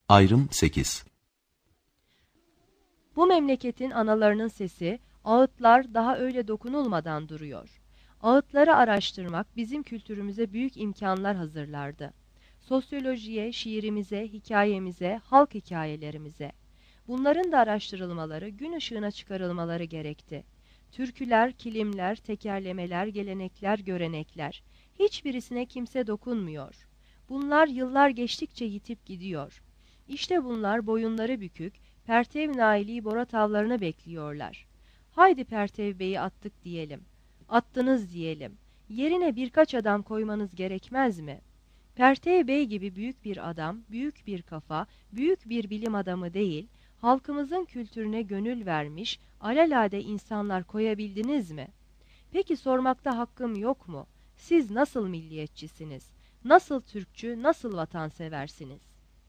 Ayrım 8. Bu memleketin analarının sesi, ağıtlar daha öyle dokunulmadan duruyor. Ağıtları araştırmak bizim kültürümüze büyük imkanlar hazırlardı. Sosyolojiye, şiirimize, hikayemize, halk hikayelerimize. Bunların da araştırılmaları, gün ışığına çıkarılmaları gerekti. Türküler, kilimler, tekerlemeler, gelenekler, görenekler. Hiçbirisine kimse dokunmuyor. Bunlar yıllar geçtikçe yitip gidiyor. İşte bunlar boyunları bükük, Pertev Naili Boratavlarını bekliyorlar. Haydi Pertev Bey'i attık diyelim. Attınız diyelim. Yerine birkaç adam koymanız gerekmez mi? Pertev Bey gibi büyük bir adam, büyük bir kafa, büyük bir bilim adamı değil, halkımızın kültürüne gönül vermiş, alelade insanlar koyabildiniz mi? Peki sormakta hakkım yok mu? Siz nasıl milliyetçisiniz? Nasıl Türkçü, nasıl vatanseversiniz?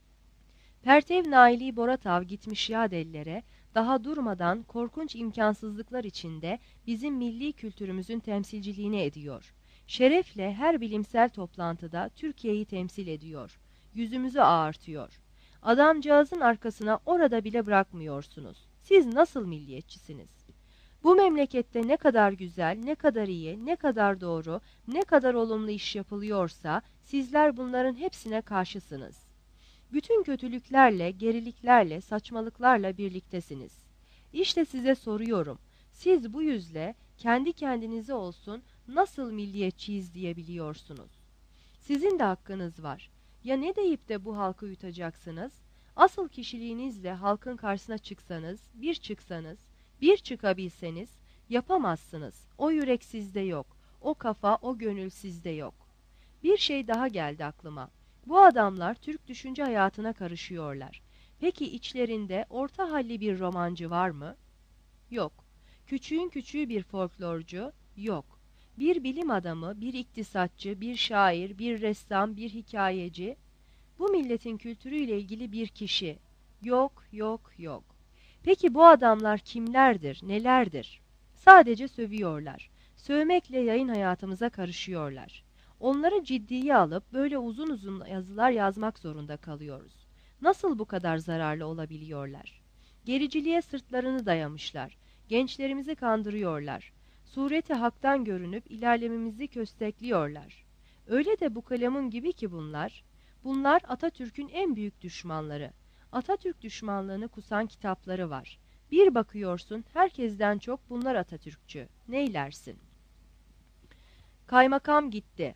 Pertev Naili Boratav gitmiş yad ellere, daha durmadan korkunç imkansızlıklar içinde bizim milli kültürümüzün temsilciliğini ediyor. Şerefle her bilimsel toplantıda Türkiye'yi temsil ediyor. Yüzümüzü ağartıyor. Adamcağızın arkasına orada bile bırakmıyorsunuz. Siz nasıl milliyetçisiniz? Bu memlekette ne kadar güzel, ne kadar iyi, ne kadar doğru, ne kadar olumlu iş yapılıyorsa sizler bunların hepsine karşısınız. Bütün kötülüklerle, geriliklerle, saçmalıklarla birliktesiniz. İşte size soruyorum, siz bu yüzle kendi kendinize olsun nasıl milliyetçiyiz diyebiliyorsunuz? Sizin de hakkınız var. Ya ne deyip de bu halkı yutacaksınız? Asıl kişiliğinizle halkın karşısına çıksanız, bir çıkabilseniz yapamazsınız. O yürek sizde yok, o kafa, o gönül sizde yok. Bir şey daha geldi aklıma. Bu adamlar Türk düşünce hayatına karışıyorlar. Peki içlerinde orta halli bir romancı var mı? Yok. Küçüğün küçüğü bir folklorcu? Yok. Bir bilim adamı, bir iktisatçı, bir şair, bir ressam, bir hikayeci? Bu milletin kültürüyle ilgili bir kişi? Yok, yok, yok. Peki bu adamlar kimlerdir, nelerdir? Sadece sövüyorlar. Sövmekle yayın hayatımıza karışıyorlar. Onları ciddiye alıp böyle uzun uzun yazılar yazmak zorunda kalıyoruz. Nasıl bu kadar zararlı olabiliyorlar? Gericiliğe sırtlarını dayamışlar. Gençlerimizi kandırıyorlar. Sureti haktan görünüp ilerlememizi köstekliyorlar. Öyle de bu kalemun gibi ki bunlar. Bunlar Atatürk'ün en büyük düşmanları. Atatürk düşmanlığını kusan kitapları var. Bir bakıyorsun herkesten çok bunlar Atatürkçü. Neylersin? Kaymakam gitti.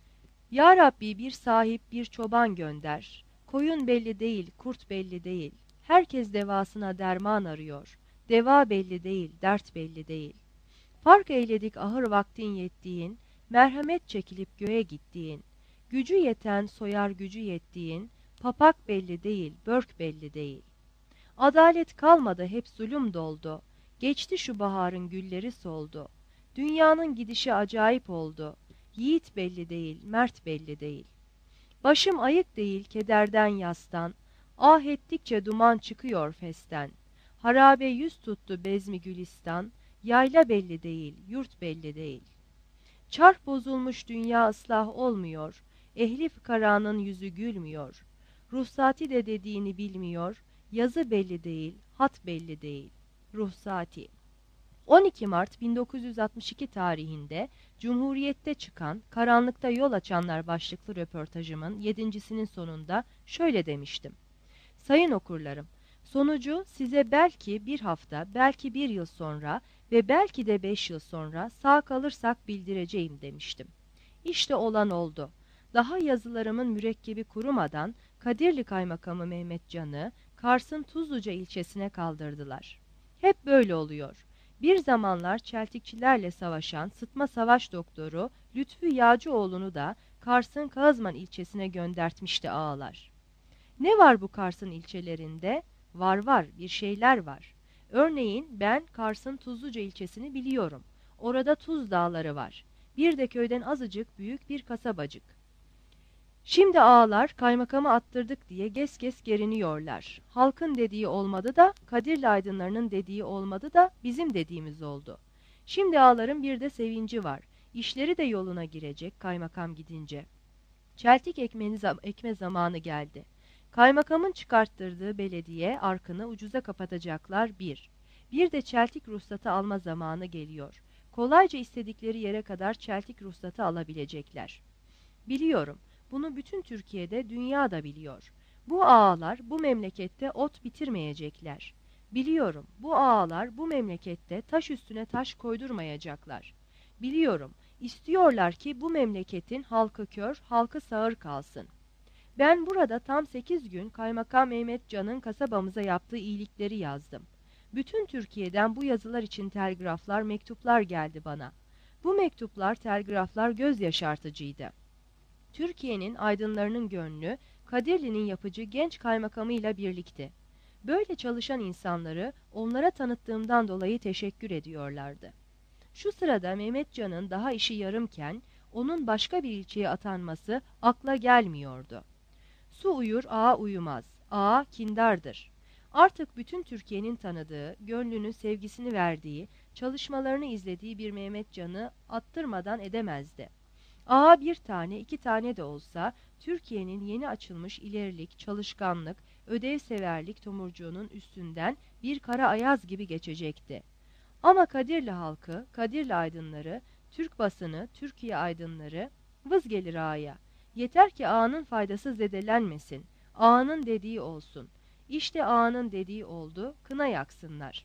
Ya Rabbi bir sahip bir çoban gönder. Koyun belli değil, kurt belli değil. Herkes devasına derman arıyor. Deva belli değil, dert belli değil. Fark eyledik ahır vaktin yettiğin, merhamet çekilip göğe gittiğin. Gücü yeten soyar gücü yettiğin, papak belli değil, börk belli değil. Adalet kalmadı hep zulüm doldu. Geçti şu baharın gülleri soldu. Dünyanın gidişi acayip oldu. Yiğit belli değil, mert belli değil. Başım ayık değil kederden yastan, ah ettikçe duman çıkıyor festen. Harabe yüz tuttu bezmi gülistan, yayla belli değil, yurt belli değil. Çark bozulmuş dünya ıslah olmuyor, ehli fıkaranın yüzü gülmüyor. Ruhsati de dediğini bilmiyor, yazı belli değil, hat belli değil. Ruhsati 12 Mart 1962 tarihinde Cumhuriyet'te çıkan Karanlıkta Yol Açanlar başlıklı röportajımın 7.'sinin sonunda şöyle demiştim. Sayın okurlarım, sonucu size belki bir hafta, belki bir yıl sonra ve belki de 5 yıl sonra sağ kalırsak bildireceğim demiştim. İşte olan oldu. Daha yazılarımın mürekkebi kurumadan Kadirli Kaymakamı Mehmet Can'ı Kars'ın Tuzluca ilçesine kaldırdılar. Hep böyle oluyor. Bir zamanlar çeltikçilerle savaşan sıtma savaş doktoru Lütfü Yağcıoğlu'nu da Kars'ın Kağızman ilçesine göndertmişti ağalar. Ne var bu Kars'ın ilçelerinde? Var bir şeyler var. Örneğin ben Kars'ın Tuzluca ilçesini biliyorum. Orada Tuz Dağları var. Bir de köyden azıcık büyük bir kasabacık. Şimdi ağalar kaymakamı attırdık diye ges ges geriniyorlar. Halkın dediği olmadı da, Kadirli aydınlarının dediği olmadı da bizim dediğimiz oldu. Şimdi ağaların bir de sevinci var. İşleri de yoluna girecek kaymakam gidince. Çeltik ekme zamanı geldi. Kaymakamın çıkarttırdığı belediye arkını ucuza kapatacaklar bir. Bir de çeltik ruhsatı alma zamanı geliyor. Kolayca istedikleri yere kadar çeltik ruhsatı alabilecekler. Biliyorum. Bunu bütün Türkiye'de, dünya da biliyor. Bu ağalar bu memlekette ot bitirmeyecekler. Biliyorum. Bu ağalar bu memlekette taş üstüne taş koydurmayacaklar. Biliyorum. İstiyorlar ki bu memleketin halkı kör, halkı sağır kalsın. Ben burada tam 8 gün Kaymakam Mehmet Can'ın kasabamıza yaptığı iyilikleri yazdım. Bütün Türkiye'den bu yazılar için telgraflar, mektuplar geldi bana. Bu mektuplar, telgraflar göz yaşartıcıydı. Türkiye'nin aydınlarının gönlü, Kadirli'nin yapıcı genç kaymakamıyla birlikte. Böyle çalışan insanları onlara tanıttığımdan dolayı teşekkür ediyorlardı. Şu sırada Mehmet Can'ın daha işi yarımken, onun başka bir ilçeye atanması akla gelmiyordu. Su uyur, ağa uyumaz. Ağa kindardır. Artık bütün Türkiye'nin tanıdığı, gönlünü, sevgisini verdiği, çalışmalarını izlediği bir Mehmet Can'ı attırmadan edemezdi. Ağa bir tane, iki tane de olsa, Türkiye'nin yeni açılmış ilerilik, çalışkanlık, ödevseverlik tomurcuğunun üstünden bir kara ayaz gibi geçecekti. Ama Kadirli halkı, Kadirli aydınları, Türk basını, Türkiye aydınları vız gelir ağaya. Yeter ki ağanın faydası zedelenmesin. Ağanın dediği olsun. İşte ağanın dediği oldu, kına yaksınlar.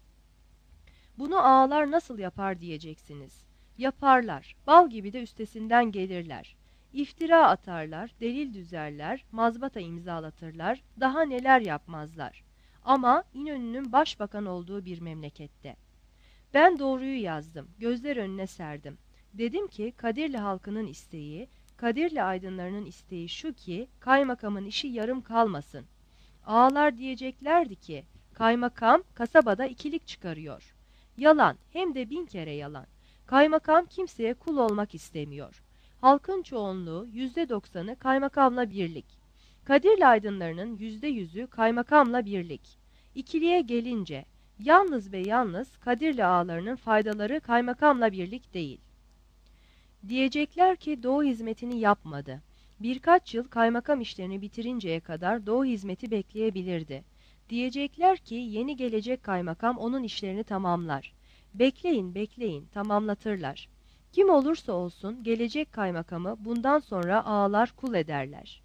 Bunu ağalar nasıl yapar diyeceksiniz. Yaparlar, bal gibi de üstesinden gelirler. İftira atarlar, delil düzerler, mazbata imzalatırlar, daha neler yapmazlar. Ama İnönü'nün başbakan olduğu bir memlekette. Ben doğruyu yazdım, gözler önüne serdim. Dedim ki Kadirli halkının isteği, Kadirli aydınlarının isteği şu ki kaymakamın işi yarım kalmasın. Ağalar diyeceklerdi ki kaymakam kasabada ikilik çıkarıyor. Yalan, hem de 1000 kere yalan. Kaymakam kimseye kul olmak istemiyor. Halkın çoğunluğu %90'ı kaymakamla birlik. Kadirli aydınlarının %100'ü kaymakamla birlik. İkiliye gelince yalnız ve yalnız Kadirli ağalarının faydaları kaymakamla birlik değil. Diyecekler ki Doğu hizmetini yapmadı. Birkaç yıl kaymakam işlerini bitirinceye kadar Doğu hizmeti bekleyebilirdi. Diyecekler ki yeni gelecek kaymakam onun işlerini tamamlar. Bekleyin, bekleyin, tamamlatırlar. Kim olursa olsun gelecek kaymakamı bundan sonra ağalar kul ederler.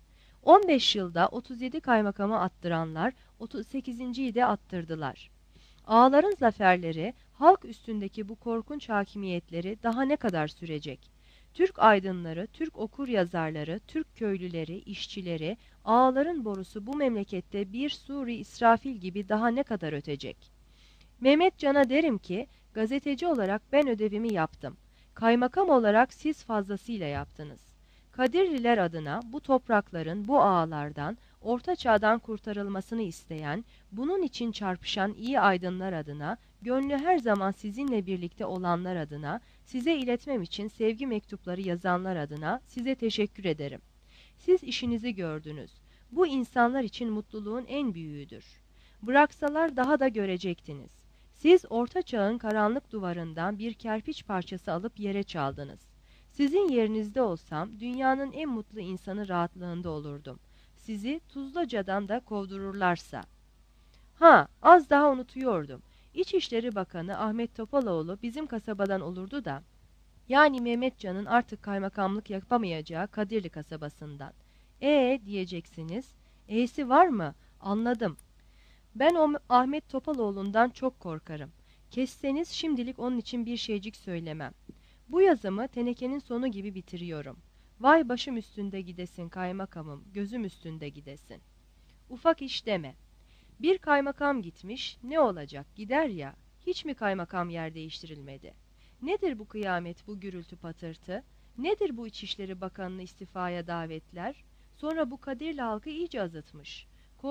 15 yılda 37 kaymakamı attıranlar 38.yi de attırdılar. Ağaların zaferleri, halk üstündeki bu korkunç hakimiyetleri daha ne kadar sürecek? Türk aydınları, Türk okuryazarları, Türk köylüleri, işçileri, ağaların borusu bu memlekette bir Suri İsrafil gibi daha ne kadar ötecek? Mehmet Can'a derim ki, gazeteci olarak ben ödevimi yaptım. Kaymakam olarak siz fazlasıyla yaptınız. Kadirliler adına bu toprakların, bu ağalardan, Orta Çağ'dan kurtarılmasını isteyen, bunun için çarpışan iyi aydınlar adına, gönlü her zaman sizinle birlikte olanlar adına, size iletmem için sevgi mektupları yazanlar adına size teşekkür ederim. Siz işinizi gördünüz. Bu insanlar için mutluluğun en büyüğüdür. Bıraksalar daha da görecektiniz. Siz Orta Çağ'ın karanlık duvarından bir kerpiç parçası alıp yere çaldınız. Sizin yerinizde olsam dünyanın en mutlu insanı rahatlığında olurdum. Sizi Tuzlaca'dan da kovdururlarsa. Ha, az daha unutuyordum. İçişleri Bakanı Ahmet Topaloğlu bizim kasabadan olurdu da, yani Mehmet Can'ın artık kaymakamlık yapamayacağı Kadirli kasabasından. Diyeceksiniz. E'si var mı? Anladım. Ben o Ahmet Topaloğlu'ndan çok korkarım. Kesseniz şimdilik onun için bir şeycik söylemem. Bu yazımı tenekenin sonu gibi bitiriyorum. Vay başım üstünde gidesin kaymakamım, gözüm üstünde gidesin. Ufak iş deme. Bir kaymakam gitmiş, ne olacak gider ya, hiç mi kaymakam yer değiştirilmedi? Nedir bu kıyamet, bu gürültü patırtı? Nedir bu İçişleri Bakanı'nı istifaya davetler? Sonra bu Kadirli halkı iyice azıtmış.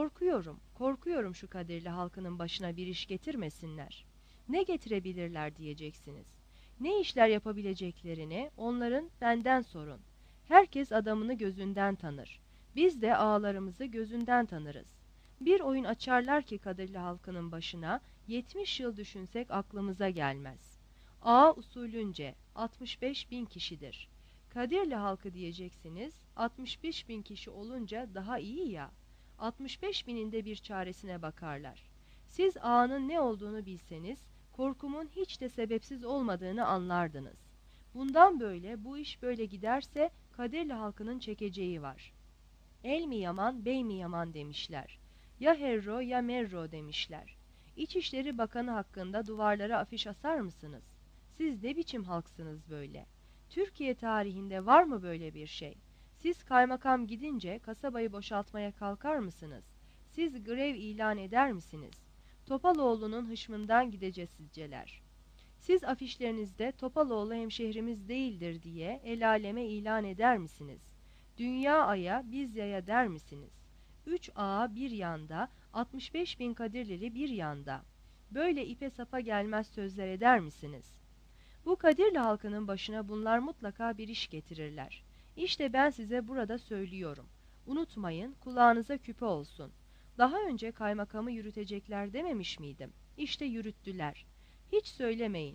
Korkuyorum şu Kadirli halkının başına bir iş getirmesinler. Ne getirebilirler diyeceksiniz. Ne işler yapabileceklerini onların benden sorun. Herkes adamını gözünden tanır. Biz de ağalarımızı gözünden tanırız. Bir oyun açarlar ki Kadirli halkının başına 70 yıl düşünsek aklımıza gelmez. Ağa usulünce 65.000 kişidir. Kadirli halkı diyeceksiniz, 65.000 kişi olunca daha iyi ya. 65 bininde bir çaresine bakarlar. Siz ağanın ne olduğunu bilseniz, korkumun hiç de sebepsiz olmadığını anlardınız. Bundan böyle bu iş böyle giderse Kadirli halkının çekeceği var. El mi yaman, bey mi yaman demişler. Ya herro ya merro demişler. İçişleri Bakanı hakkında duvarlara afiş asar mısınız? Siz ne biçim halksınız böyle? Türkiye tarihinde var mı böyle bir şey? Siz kaymakam gidince kasabayı boşaltmaya kalkar mısınız? Siz grev ilan eder misiniz? Topaloğlu'nun hışmından gideceksizceler. Siz afişlerinizde Topaloğlu hemşehrimiz değildir diye el aleme ilan eder misiniz? Dünya aya biz yaya der misiniz? 3 ağa bir yanda, 65 bin Kadirlili bir yanda. Böyle ipe sapa gelmez sözler eder misiniz? Bu Kadirli halkının başına bunlar mutlaka bir iş getirirler. İşte ben size burada söylüyorum. Unutmayın, kulağınıza küpe olsun. Daha önce kaymakamı yürütecekler dememiş miydim? İşte yürüttüler. Hiç söylemeyin.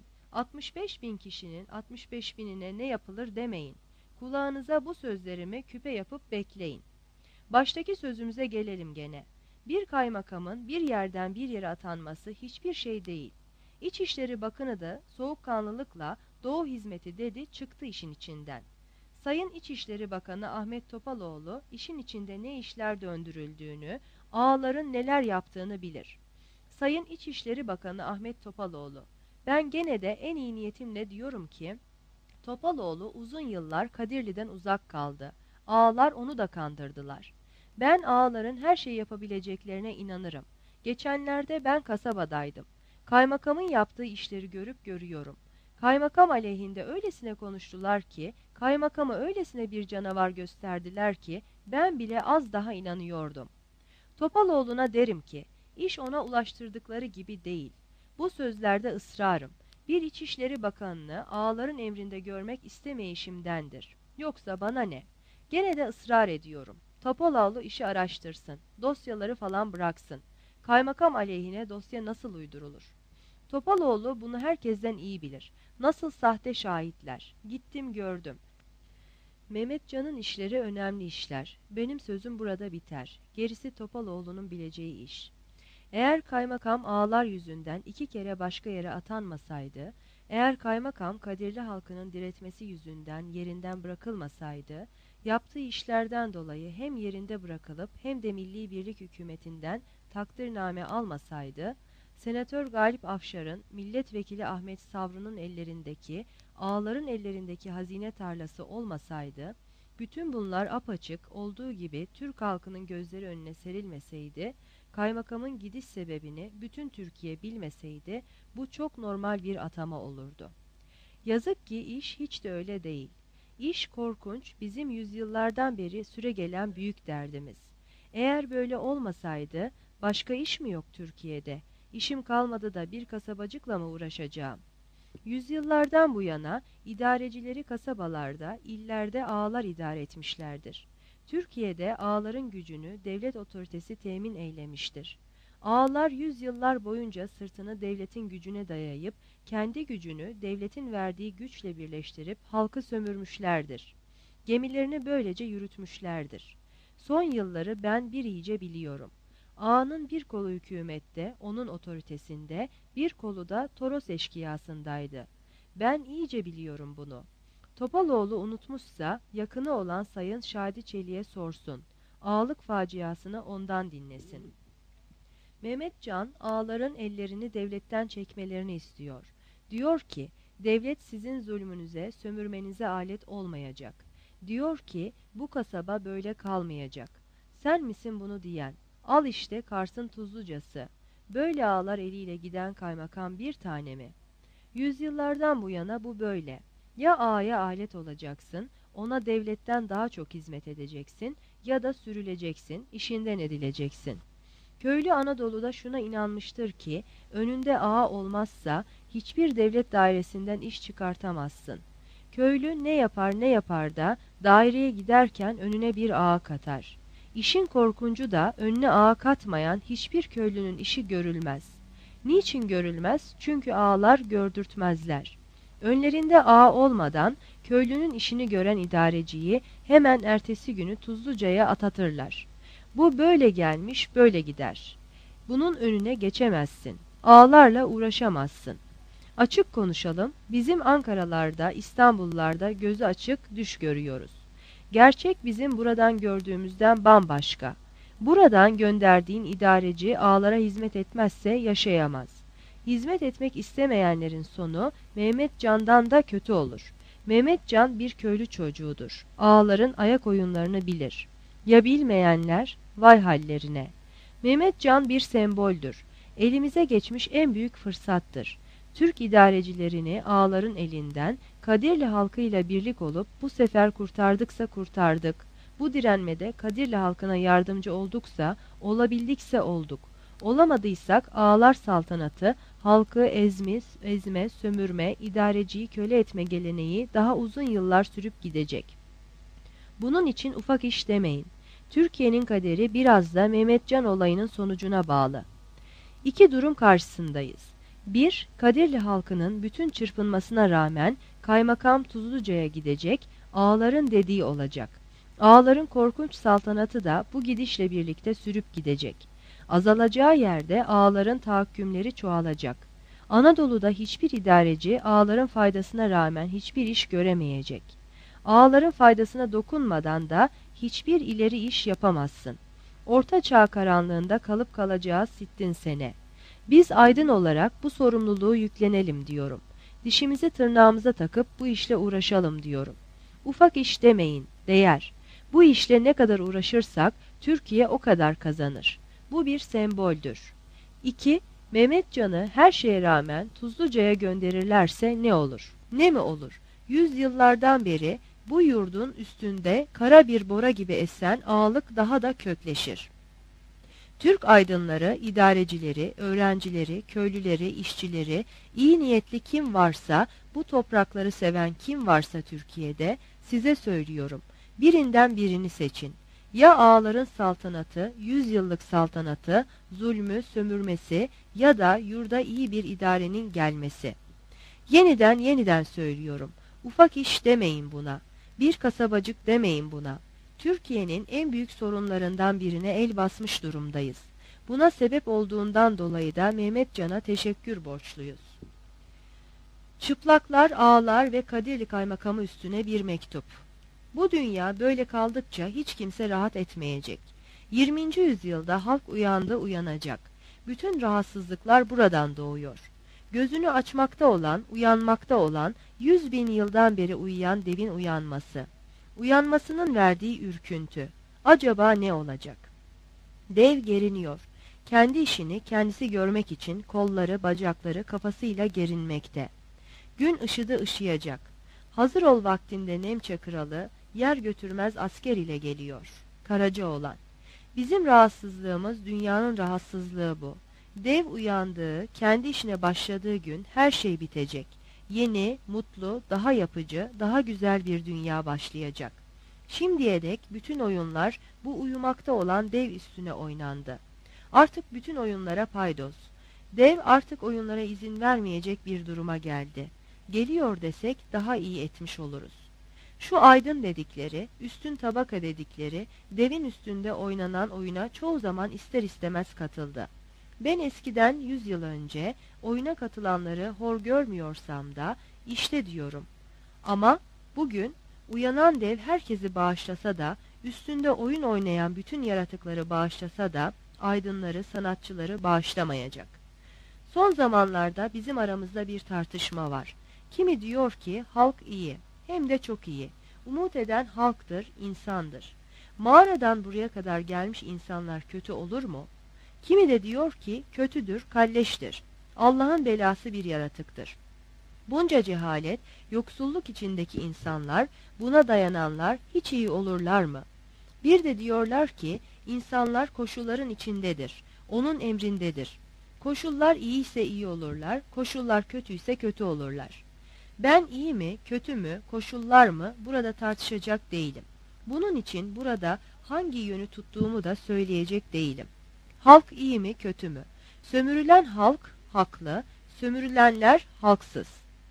65 bin kişinin 65 binine ne yapılır demeyin. Kulağınıza bu sözlerimi küpe yapıp bekleyin. Baştaki sözümüze gelelim gene. Bir kaymakamın bir yerden bir yere atanması hiçbir şey değil. İçişleri Bakanı da soğukkanlılıkla Doğu hizmeti dedi çıktı işin içinden. Sayın İçişleri Bakanı Ahmet Topaloğlu işin içinde ne işler döndürüldüğünü, ağaların neler yaptığını bilir. Sayın İçişleri Bakanı Ahmet Topaloğlu, ben gene de en iyi niyetimle diyorum ki, Topaloğlu uzun yıllar Kadirli'den uzak kaldı. Ağalar onu da kandırdılar. Ben ağaların her şeyi yapabileceklerine inanırım. Geçenlerde ben kasabadaydım. Kaymakamın yaptığı işleri görüp görüyorum. Kaymakam aleyhinde öylesine konuştular ki, kaymakama öylesine bir canavar gösterdiler ki, ben bile az daha inanıyordum. Topaloğlu'na derim ki, iş ona ulaştırdıkları gibi değil. Bu sözlerde ısrarım. Bir İçişleri Bakanı'nı ağaların emrinde görmek istemeyişimdendir. Yoksa bana ne? Gene de ısrar ediyorum. Topaloğlu işi araştırsın, dosyaları falan bıraksın. Kaymakam aleyhine dosya nasıl uydurulur? Topaloğlu bunu herkesten iyi bilir. Nasıl sahte şahitler. Gittim gördüm. Mehmetcan'ın işleri önemli işler. Benim sözüm burada biter. Gerisi Topaloğlu'nun bileceği iş. Eğer kaymakam ağalar yüzünden 2 kere başka yere atanmasaydı, eğer kaymakam Kadirli halkının diretmesi yüzünden yerinden bırakılmasaydı, yaptığı işlerden dolayı hem yerinde bırakılıp hem de Milli Birlik Hükümeti'nden takdirname almasaydı, Senatör Galip Afşar'ın, Milletvekili Ahmet Savru'nun ellerindeki, ağaların ellerindeki hazine tarlası olmasaydı, bütün bunlar apaçık olduğu gibi Türk halkının gözleri önüne serilmeseydi, kaymakamın gidiş sebebini bütün Türkiye bilmeseydi, bu çok normal bir atama olurdu. Yazık ki iş hiç de öyle değil. İş korkunç, bizim yüzyıllardan beri süregelen büyük derdimiz. Eğer böyle olmasaydı, başka iş mi yok Türkiye'de? İşim kalmadı da bir kasabacıkla mı uğraşacağım? Yüzyıllardan bu yana idarecileri kasabalarda, illerde ağalar idare etmişlerdir. Türkiye'de ağaların gücünü devlet otoritesi temin eylemiştir. Ağalar yüzyıllar boyunca sırtını devletin gücüne dayayıp, kendi gücünü devletin verdiği güçle birleştirip halkı sömürmüşlerdir. Gemilerini böylece yürütmüşlerdir. Son yılları ben bir iyice biliyorum. Ağanın bir kolu hükümette, onun otoritesinde, bir kolu da Toros eşkıyasındaydı. Ben iyice biliyorum bunu. Topaloğlu unutmuşsa, yakını olan Sayın Şadi Çelik'e sorsun. Ağalık faciasını ondan dinlesin. Mehmetcan, ağaların ellerini devletten çekmelerini istiyor. Diyor ki, devlet sizin zulmünüze, sömürmenize alet olmayacak. Diyor ki, bu kasaba böyle kalmayacak. Sen misin bunu diyen? Al işte Kars'ın Tuzlucası. Böyle ağalar eliyle giden kaymakam bir tane mi? Yüzyıllardan bu yana bu böyle. Ya ağaya alet olacaksın, ona devletten daha çok hizmet edeceksin ya da sürüleceksin, işinden edileceksin. Köylü Anadolu'da şuna inanmıştır ki, önünde ağa olmazsa hiçbir devlet dairesinden iş çıkartamazsın. Köylü ne yapar ne yapar da daireye giderken önüne bir ağa katar. İşin korkuncu da önüne ağa katmayan hiçbir köylünün işi görülmez. Niçin görülmez? Çünkü ağalar gördürtmezler. Önlerinde ağa olmadan köylünün işini gören idareciyi hemen ertesi günü Tuzluca'ya atatırlar. Bu böyle gelmiş, böyle gider. Bunun önüne geçemezsin. Ağlarla uğraşamazsın. Açık konuşalım, bizim Ankaralarda, İstanbullarda gözü açık düş görüyoruz. Gerçek bizim buradan gördüğümüzden bambaşka. Buradan gönderdiğin idareci ağalara hizmet etmezse yaşayamaz. Hizmet etmek istemeyenlerin sonu Mehmet Can'dan da kötü olur. Mehmet Can bir köylü çocuğudur. Ağaların ayak oyunlarını bilir. Ya bilmeyenler, vay hallerine. Mehmet Can bir semboldür. Elimize geçmiş en büyük fırsattır. Türk idarecilerini ağaların elinden Kadirli halkıyla birlik olup bu sefer kurtardıksa kurtardık. Bu direnmede Kadirli halkına yardımcı olduksa, olabildikse olduk. Olamadıysak ağalar saltanatı, halkı ezme, sömürme, idareciyi köle etme geleneği daha uzun yıllar sürüp gidecek. Bunun için ufak iş demeyin. Türkiye'nin kaderi biraz da Mehmetcan olayının sonucuna bağlı. İki durum karşısındayız. 1. Kadirli halkının bütün çırpınmasına rağmen kaymakam Tuzluca'ya gidecek, ağaların dediği olacak. Ağaların korkunç saltanatı da bu gidişle birlikte sürüp gidecek. Azalacağı yerde ağaların tahakkümleri çoğalacak. Anadolu'da hiçbir idareci ağaların faydasına rağmen hiçbir iş göremeyecek. Ağaların faydasına dokunmadan da hiçbir ileri iş yapamazsın. Orta Çağ karanlığında kalıp kalacağız sittin sene. Biz aydın olarak bu sorumluluğu yüklenelim diyorum. Dişimizi tırnağımıza takıp bu işle uğraşalım diyorum. Ufak iş demeyin, değer. Bu işle ne kadar uğraşırsak Türkiye o kadar kazanır. Bu bir semboldür. 2. Mehmet Can'ı her şeye rağmen Tuzluca'ya gönderirlerse ne olur? Ne mi olur? Yüzyıllardan beri bu yurdun üstünde kara bir bora gibi esen ağalık daha da kökleşir. Türk aydınları, idarecileri, öğrencileri, köylüleri, işçileri, iyi niyetli kim varsa, bu toprakları seven kim varsa Türkiye'de, size söylüyorum, birinden birini seçin. Ya ağaların saltanatı, 100 yıllık saltanatı, zulmü, sömürmesi ya da yurda iyi bir idarenin gelmesi. Yeniden söylüyorum, ufak iş demeyin buna, bir kasabacık demeyin buna. Türkiye'nin en büyük sorunlarından birine el basmış durumdayız. Buna sebep olduğundan dolayı da Mehmet Can'a teşekkür borçluyuz. Çıplaklar, ağalar ve Kadirli kaymakamı üstüne bir mektup. Bu dünya böyle kaldıkça hiç kimse rahat etmeyecek. 20. yüzyılda halk uyanacak. Bütün rahatsızlıklar buradan doğuyor. Gözünü açmakta olan, uyanmakta olan, 100.000 yıldan beri uyuyan devin uyanması. Uyanmasının verdiği ürküntü. Acaba ne olacak? Dev geriniyor. Kendi işini kendisi görmek için kolları, bacakları kafasıyla gerinmekte. Gün ışıyacak. Hazır ol vaktinde Nemçe kralı, yer götürmez asker ile geliyor. Karacaoğlan. Bizim rahatsızlığımız dünyanın rahatsızlığı bu. Dev uyandığı, kendi işine başladığı gün her şey bitecek. Yeni, mutlu, daha yapıcı, daha güzel bir dünya başlayacak. Şimdiye dek bütün oyunlar bu uyumakta olan dev üstüne oynandı. Artık bütün oyunlara paydos. Dev artık oyunlara izin vermeyecek bir duruma geldi. Geliyor desek daha iyi etmiş oluruz. Şu aydın dedikleri, üstün tabaka dedikleri, devin üstünde oynanan oyuna çoğu zaman ister istemez katıldı. Ben eskiden 100 yıl önce oyuna katılanları hor görmüyorsam da işte diyorum. Ama bugün uyanan dev herkesi bağışlasa da, üstünde oyun oynayan bütün yaratıkları bağışlasa da, aydınları, sanatçıları bağışlamayacak. Son zamanlarda bizim aramızda bir tartışma var. Kimi diyor ki halk iyi, hem de çok iyi. Umut eden halktır, insandır. Mağaradan buraya kadar gelmiş insanlar kötü olur mu? Kimi de diyor ki kötüdür, kalleştir. Allah'ın belası bir yaratıktır. Bunca cehalet, yoksulluk içindeki insanlar, buna dayananlar hiç iyi olurlar mı? Bir de diyorlar ki insanlar koşulların içindedir, onun emrindedir. Koşullar iyiyse iyi olurlar, koşullar kötüyse kötü olurlar. Ben iyi mi, kötü mü, koşullar mı burada tartışacak değilim. Bunun için burada hangi yönü tuttuğumu da söyleyecek değilim. Halk iyi mi, kötü mü? Sömürülen halk haklı, sömürülenler halksız.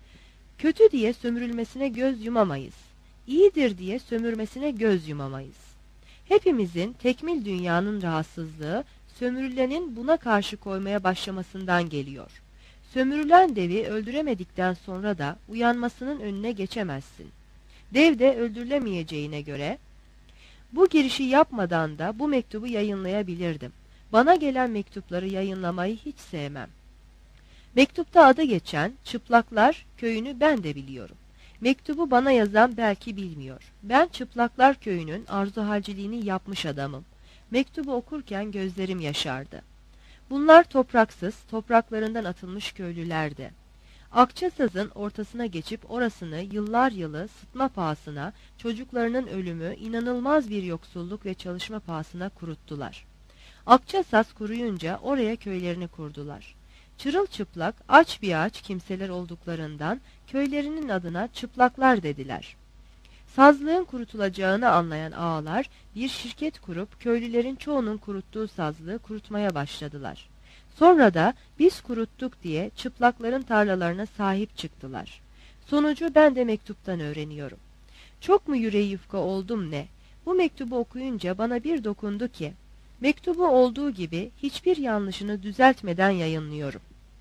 Kötü diye sömürülmesine göz yumamayız. İyidir diye sömürmesine göz yumamayız. Hepimizin tekmil dünyanın rahatsızlığı, sömürülenin buna karşı koymaya başlamasından geliyor. Sömürülen devi öldüremedikten sonra da uyanmasının önüne geçemezsin. Dev de öldürülemeyeceğine göre, bu girişi yapmadan da bu mektubu yayınlayabilirdim. Bana gelen mektupları yayınlamayı hiç sevmem. Mektupta adı geçen Çıplaklar Köyü'nü ben de biliyorum. Mektubu bana yazan belki bilmiyor. Ben Çıplaklar Köyü'nün arzuhalciliğini yapmış adamım. Mektubu okurken gözlerim yaşardı. Bunlar topraksız, topraklarından atılmış köylülerdi. Akçasaz'ın ortasına geçip orasını yıllar yılı sıtma pahasına, çocuklarının ölümü, inanılmaz bir yoksulluk ve çalışma pahasına kuruttular. Akçasaz kuruyunca oraya köylerini kurdular. Çırılçıplak, aç bir ağaç kimseler olduklarından köylerinin adına çıplaklar dediler. Sazlığın kurutulacağını anlayan ağalar bir şirket kurup köylülerin çoğunun kuruttuğu sazlığı kurutmaya başladılar. Sonra da biz kuruttuk diye çıplakların tarlalarına sahip çıktılar. Sonucu ben de mektuptan öğreniyorum. Çok mu yüreği yufka oldum ne? Bu mektubu okuyunca bana bir dokundu ki, mektubu olduğu gibi hiçbir yanlışını düzeltmeden yayınlıyorum.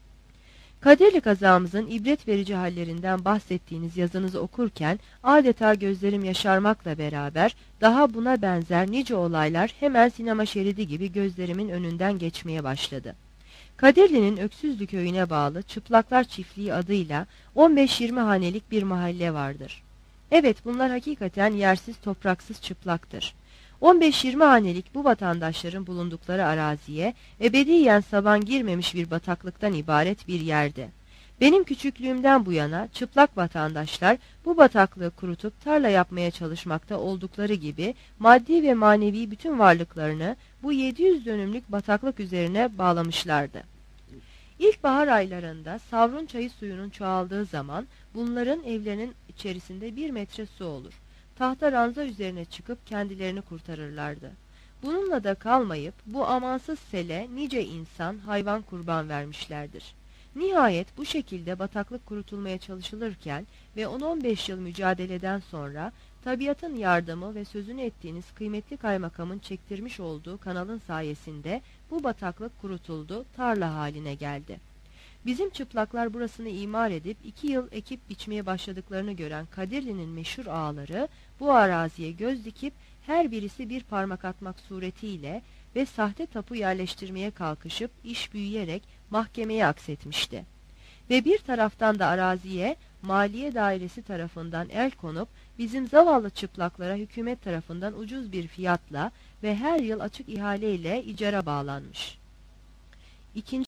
Kadirli kazamızın ibret verici hallerinden bahsettiğiniz yazınızı okurken adeta gözlerim yaşarmakla beraber daha buna benzer nice olaylar hemen sinema şeridi gibi gözlerimin önünden geçmeye başladı. Kadirli'nin Öksüzlü köyüne bağlı Çıplaklar Çiftliği adıyla 15-20 hanelik bir mahalle vardır. Evet, bunlar hakikaten yersiz topraksız çıplaktır. 15-20 hanelik bu vatandaşların bulundukları araziye ebediyen saban girmemiş bir bataklıktan ibaret bir yerde. Benim küçüklüğümden bu yana çıplak vatandaşlar bu bataklığı kurutup tarla yapmaya çalışmakta oldukları gibi maddi ve manevi bütün varlıklarını bu 700 dönümlük bataklık üzerine bağlamışlardı. İlkbahar aylarında Savrun çayı suyunun çoğaldığı zaman bunların evlerinin içerisinde 1 metre su olur. Tahta ranza üzerine çıkıp kendilerini kurtarırlardı. Bununla da kalmayıp bu amansız sele nice insan, hayvan kurban vermişlerdir. Nihayet bu şekilde bataklık kurutulmaya çalışılırken ve 10-15 yıl mücadeleden sonra tabiatın yardımı ve sözünü ettiğiniz kıymetli kaymakamın çektirmiş olduğu kanalın sayesinde bu bataklık kurutuldu, tarla haline geldi. Bizim çıplaklar burasını imar edip 2 yıl ekip biçmeye başladıklarını gören Kadirli'nin meşhur ağaları bu araziye göz dikip her birisi bir parmak atmak suretiyle ve sahte tapu yerleştirmeye kalkışıp iş büyüyerek mahkemeye aksetmişti. Ve bir taraftan da araziye Maliye Dairesi tarafından el konup bizim zavallı çıplaklara hükümet tarafından ucuz bir fiyatla ve her yıl açık ihaleyle icara bağlanmış. İkinci